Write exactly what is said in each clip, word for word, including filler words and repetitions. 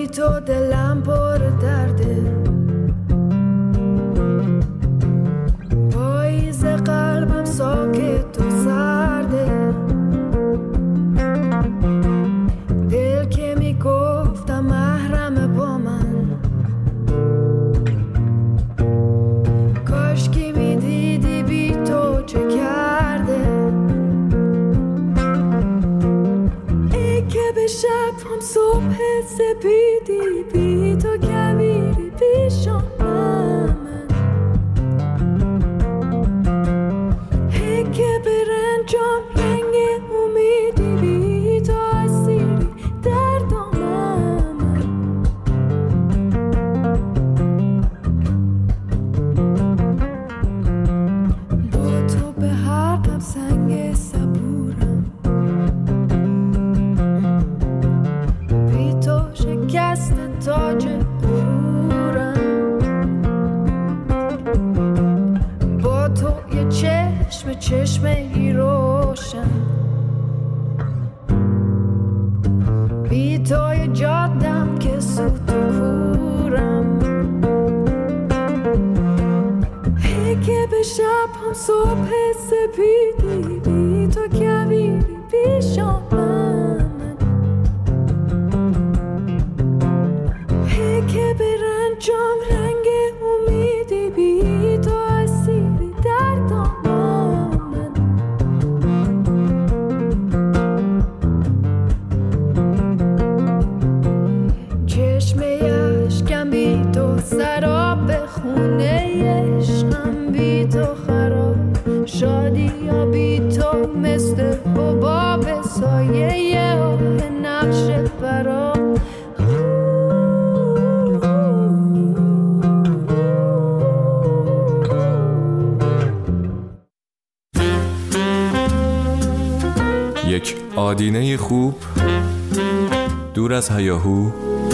تو دلم پر درده، پاییز قلبم ساکت و سرده، دل که میگفتم محرم با من، کاش که میدیدی بی تو چه کرده. ای که به شب هم صبح سپیدی، بی تو کبیری پیشم من، ای که به رنجام رنگ امیدی، بی تو اسیری در دامن من. با تو به هر دم سنگ صبورم، بی تو شکست تاج غرورم، با تو یه چشم چشمه روشن، بی تو یه جادم که سوت و کورم. ای که به شب هم صبح سپیدی، بی تو کبیری پیشم من، ای که به رنجام رنگ امیدی، بی تو اسیری در دامن من. چشمه اشکم بی تو سراب، خونه عشقم بی تو خراب، شادی یا بی تو مثل حباب، سایه آه نقش فراب. یک آدینه خوب دور از هیاهو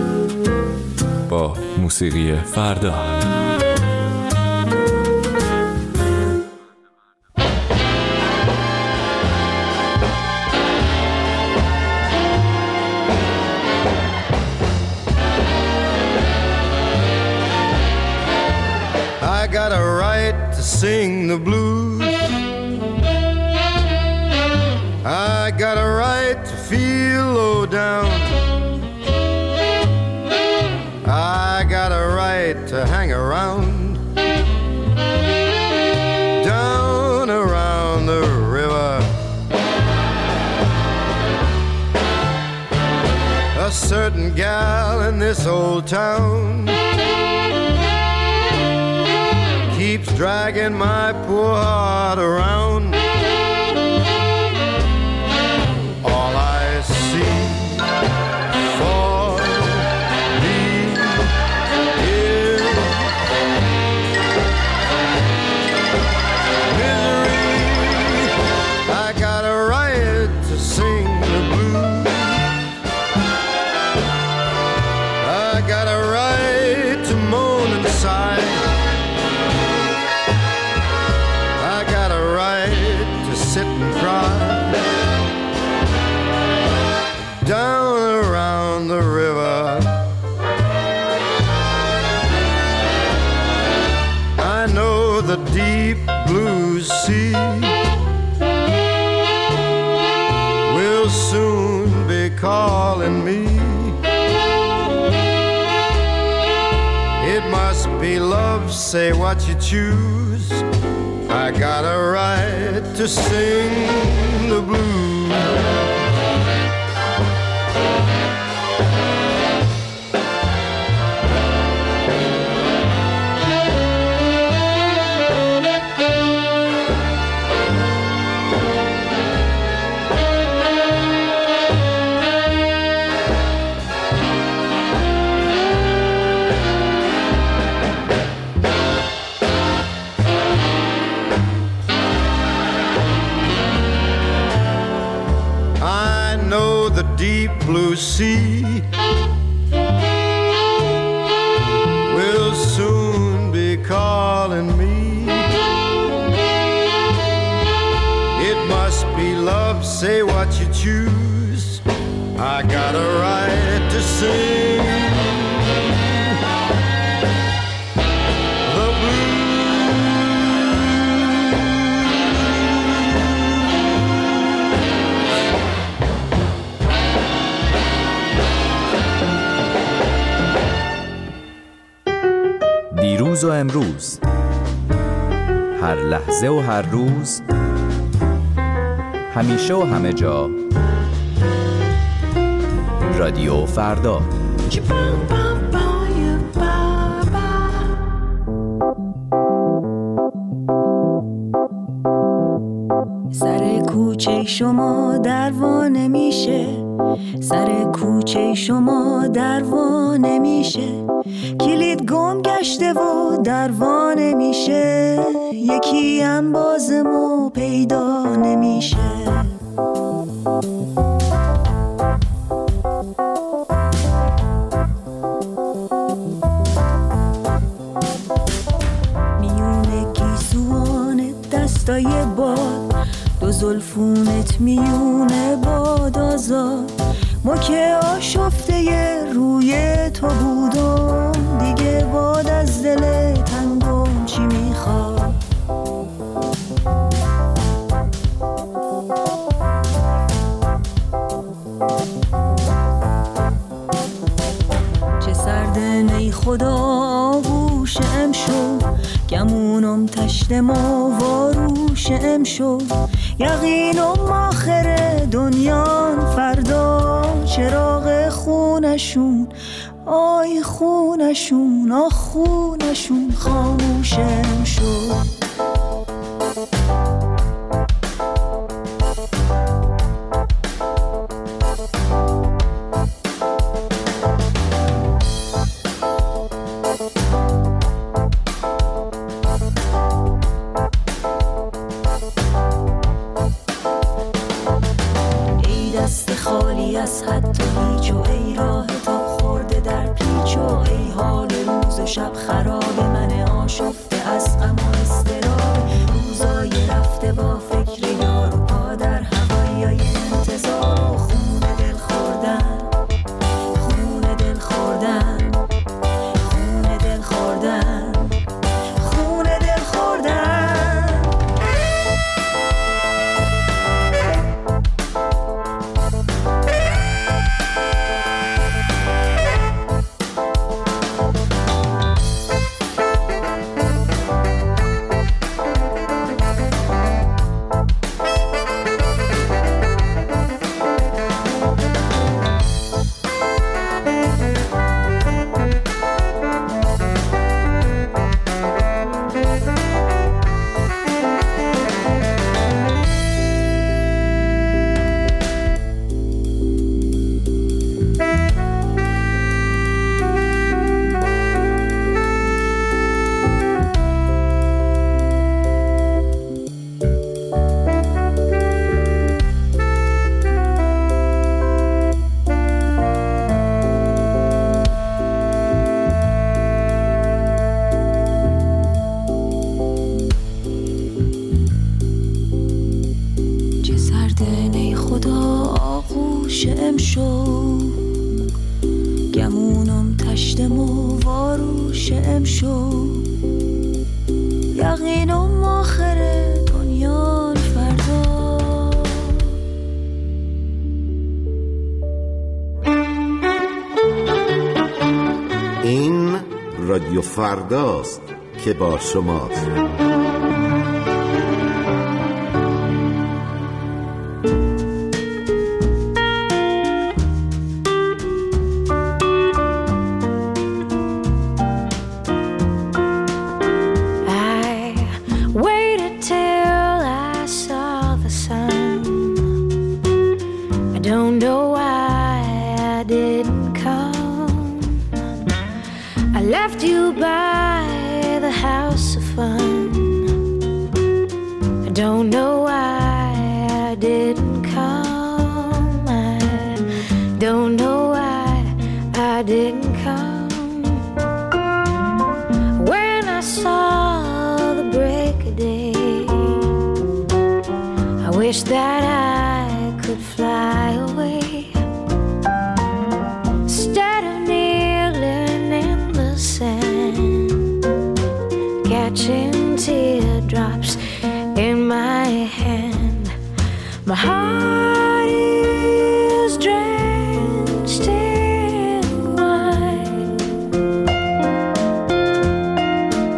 با موسیقی فردا. I got a right to sing the blues, I got a right to feel low down, I got a right to hang around, down around the river. A certain gal in this old town keeps dragging my poor heart around. All I see for me is misery. I got a right to sing the blues, I got a right to moan and sigh, I got a right to sit and cry, down around the river. I know the deep blue sea will soon be calling me. It must be love, say what you choose, I got a right to sing the blues. Deep blue sea will soon be calling me. It must be love, say what you choose, I got a right to sing دیروز و امروز، هر لحظه و هر روز، همیشه و همه جا. رادیو فردا. سر کوچه شما دروا نمیشه، سر کوچه شما دروا نمیشه، کلید گم گشته و دروا نمیشه، یکی انبازمو پیدا نمیشه. میونه گیسوان دستای باد، دو زلفونت میونه باد آزاد، ما که آشفته روی تو بودم، دیگه باد از دل تنگم چی میخواد. چه سردن ای خدا آغوش امشو، گمونم تشتم و واروش امشو، یقینم آخر دنیان فردا، چراغ خونشون آی خونشون آ خونشون خاموشم شد. از حد و هیچ و ای راه تا خورده در پیچ و ای حال روز و شب خراب من آشفته از غم و اضطراب، روزای رفته با فکر یار و پا در هوایی انتظار، خون دل خوردن خون دل خوردن خون دل خوردن خون دل خوردن. گمونم تشتم و واروش امشو، یقینم آخر دنیا فردا. این رادیو فرداست که با شماست. Left you by the house of fun. I don't know why I didn't come. I don't know why I didn't come. When I saw the break of day, I wish that I could fly away. Instead of kneeling in the sand, catching teardrops in my hand, my heart is drenched in wine.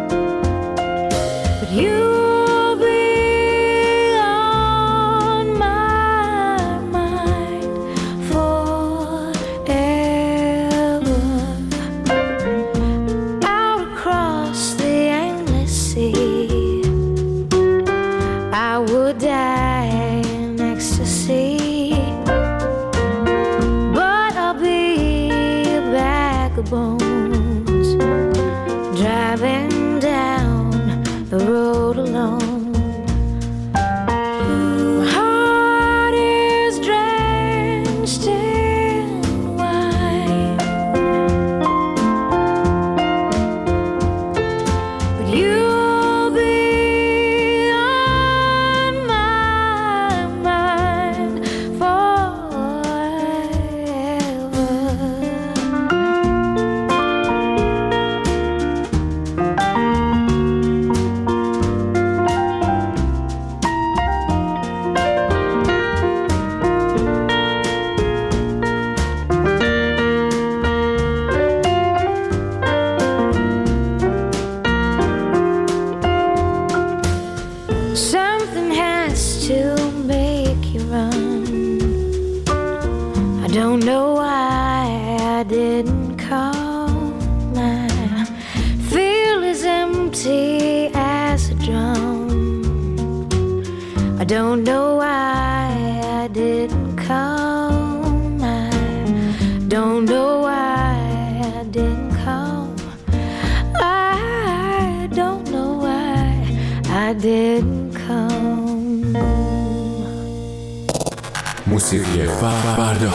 don't know why I didn't call. My field is empty as a drum. I don't know why I didn't call. I don't know why I didn't call. I don't know why I didn't come. موسیقی فردا.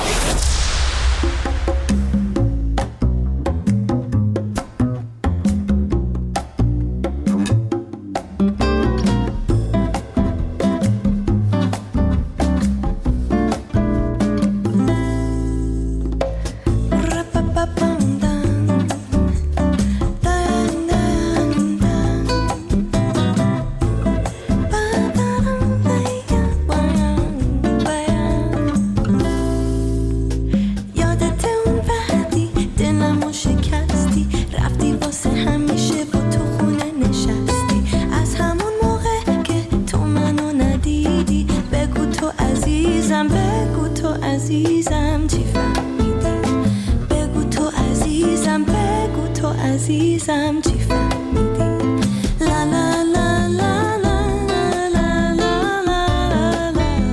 عزیزم چی فهمیدی لا لا لا لا لا لا لا لا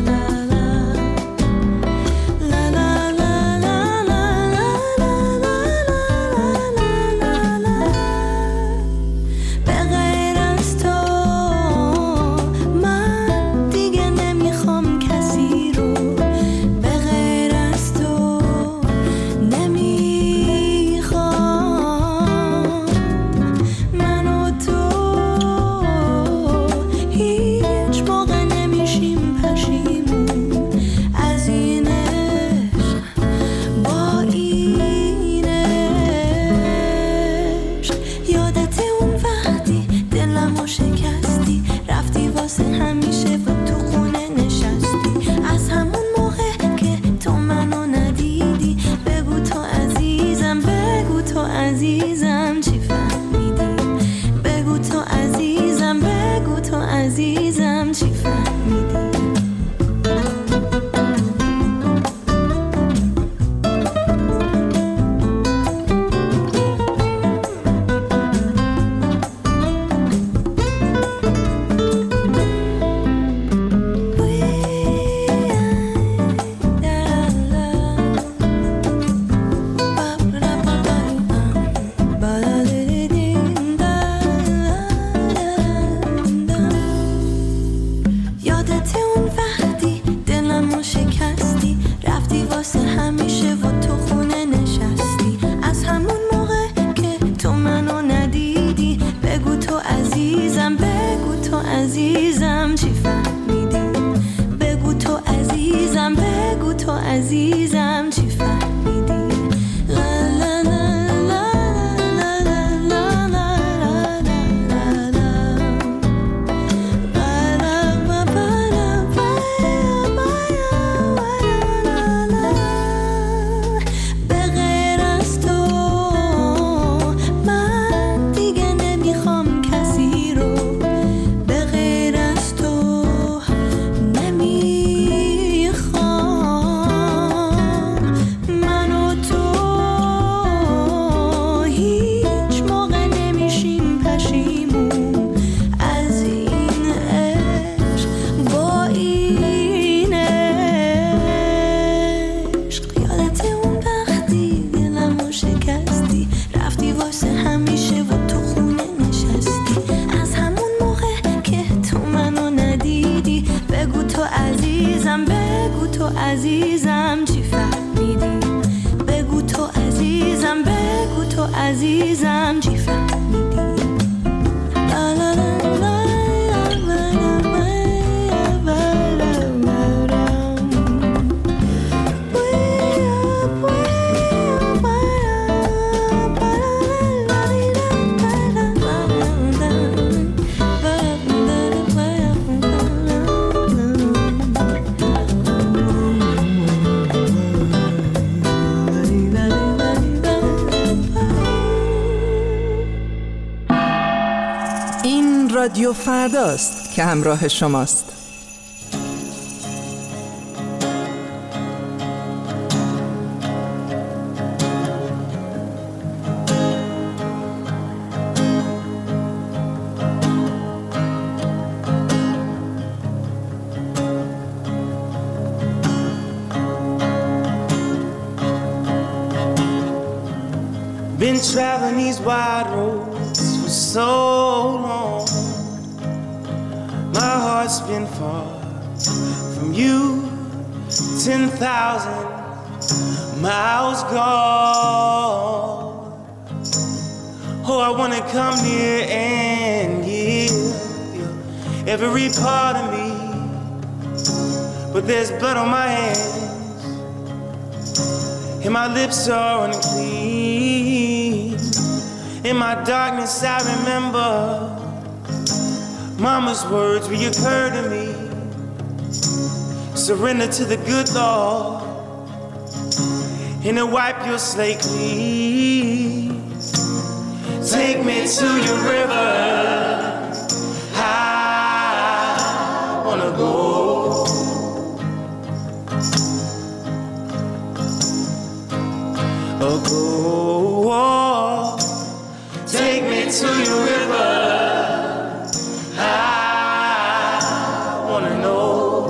رادیو فرداست که همراه شماست. Been traveling these wide roads for so long. My heart's been far from you, ten thousand miles gone. Oh, I wanna come near and give you every part of me, but there's blood on my hands and my lips are unclean. In my darkness I remember Mama's words reoccur to me. Surrender to the good Lord and to wipe your slate clean. Take me to your river, I wanna go. Oh, go, oh, take me to your river, I wanna know.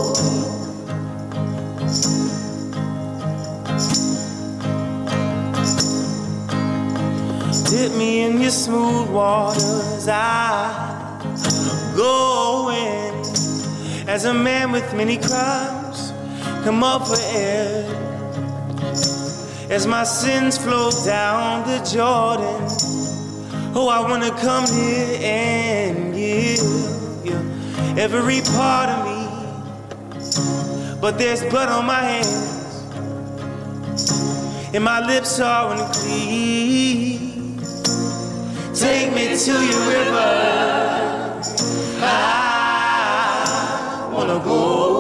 Dip me in your smooth waters, I go in. As a man with many crimes, come up for air. As my sins flow down the Jordan, oh, I wanna come here and give you every part of me, but there's blood on my hands and my lips are unclean. Take me to your river, I wanna go.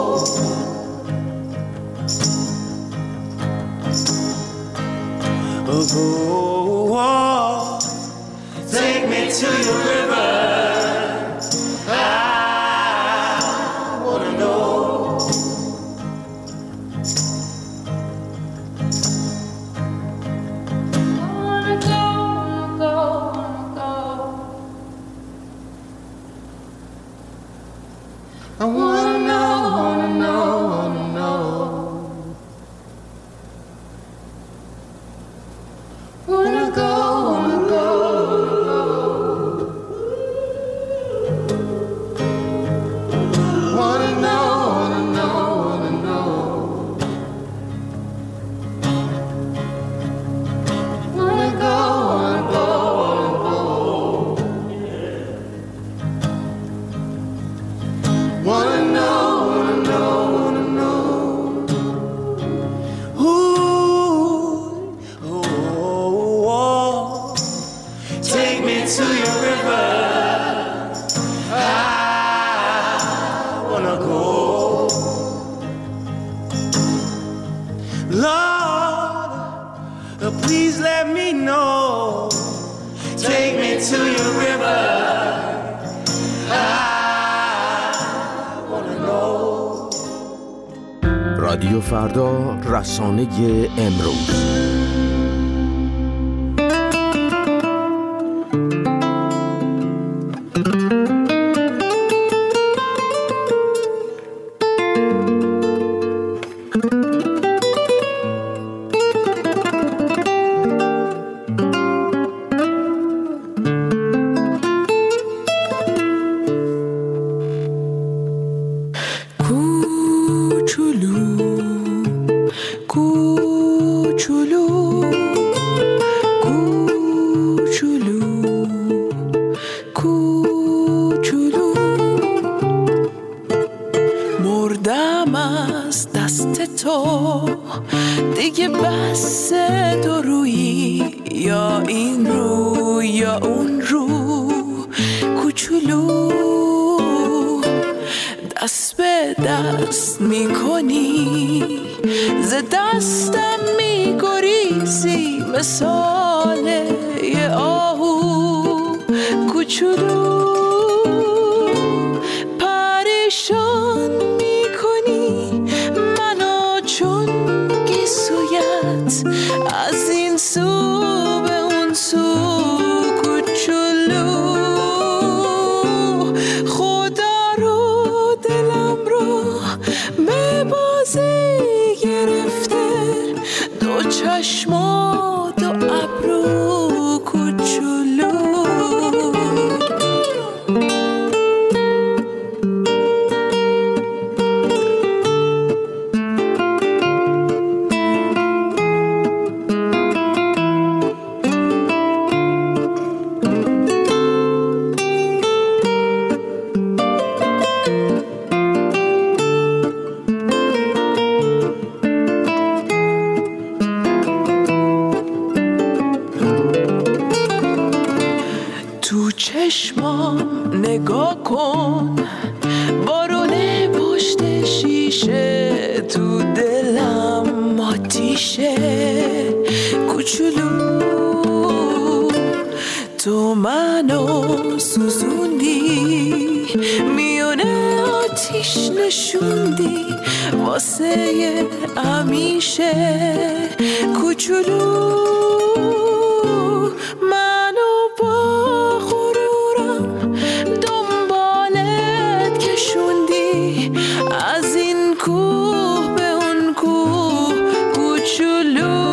Oh, go, oh, take me to your river, I wanna know. Wanna go, wanna go, wanna go. I wanna know, wanna know, wanna know. Wanna go, wanna go, wanna know, wanna know, wanna know. Wanna go, wanna go, wanna go. Wanna know, wanna know, wanna know. Ooh, oh, oh, take me to your river, I wanna go. Lord, please let me know. Take me to your river, I wanna know. رادیو فردا، رسانه امروز. چشمات و ابرو تو دلم آتیشه کوچولو، تو منو سوزوندی میونه آتیش نشوندی واسه همیشه کوچولو، منو با غرورم دنبالت کشوندی از این کوه به اون کوه کوچولو،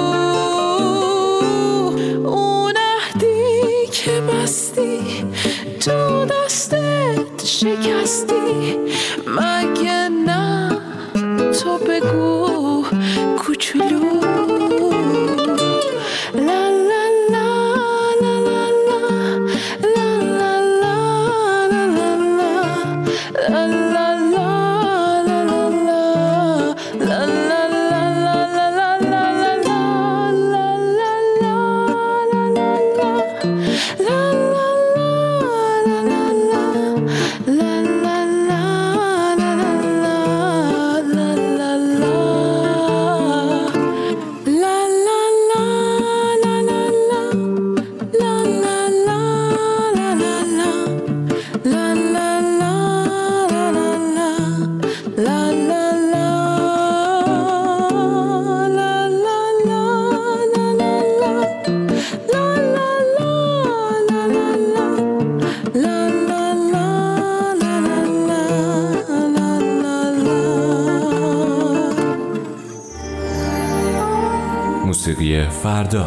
اون عهدی که بستی تو دستت شکستی مگه نه، تو بگو کوچولو. لا لا لا لا لا لا لا لا لا لا موسیقی فردا.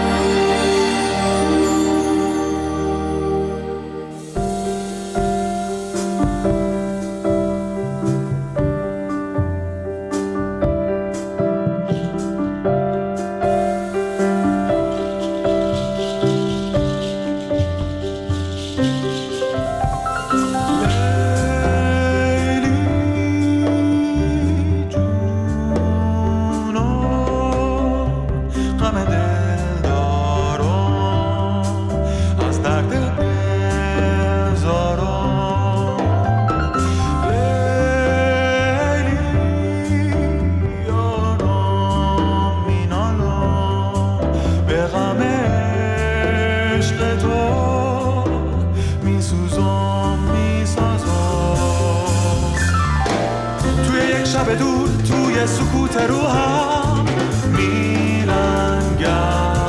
شب دور توی سکوت روحم میلنگم،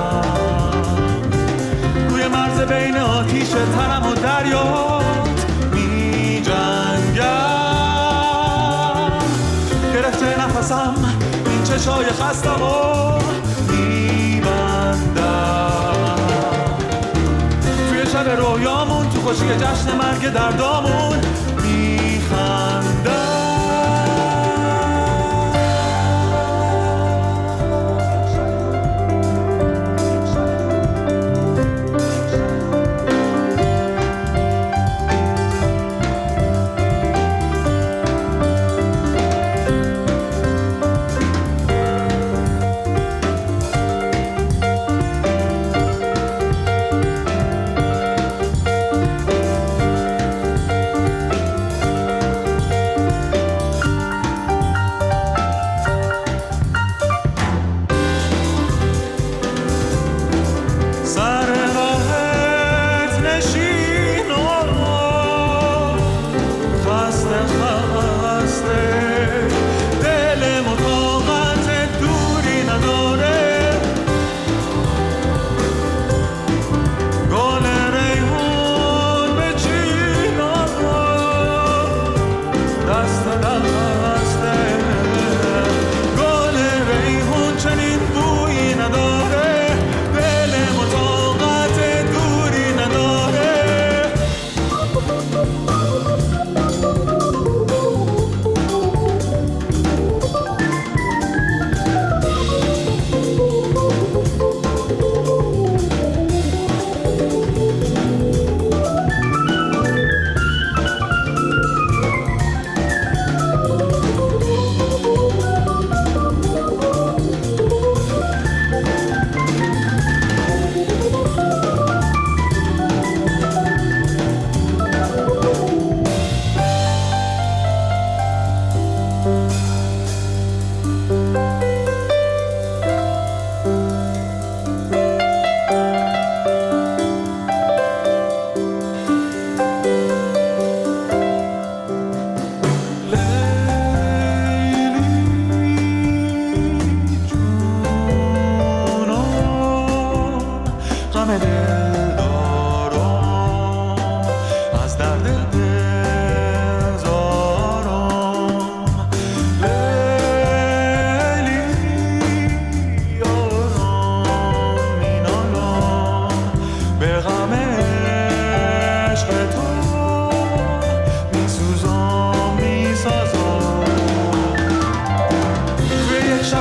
روی مرز بین آتیش تنم و دریات میجنگم، گرفته نفسم این چشای خستم و میبندم، توی شب رویامون تو خوشی جشن مرگ دردامون میخندم.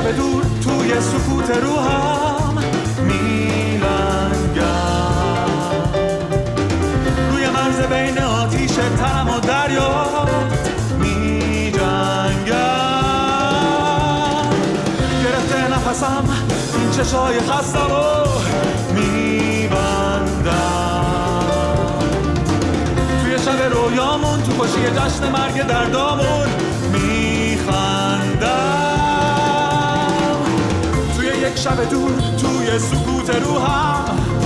شب دور توی سکوت روحم میلنگم، روی مرز بین آتیش تنم و دریات میجنگم. گرفته نفسم این چشای خستم و میبندم، توی شب رویامون تو خوشی جشن مرگ دردامون میخندم، توی یک شب دور توی سکوت روحم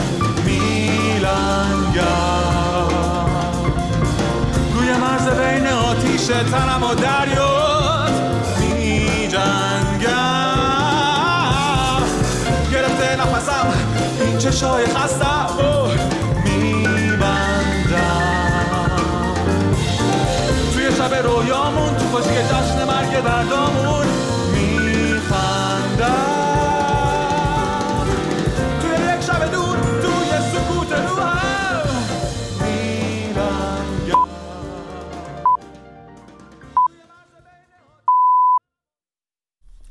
میلنگم، روی مرز بین آتیش تنم و دریات میجنگم. گرفته نفسم این چشای خستم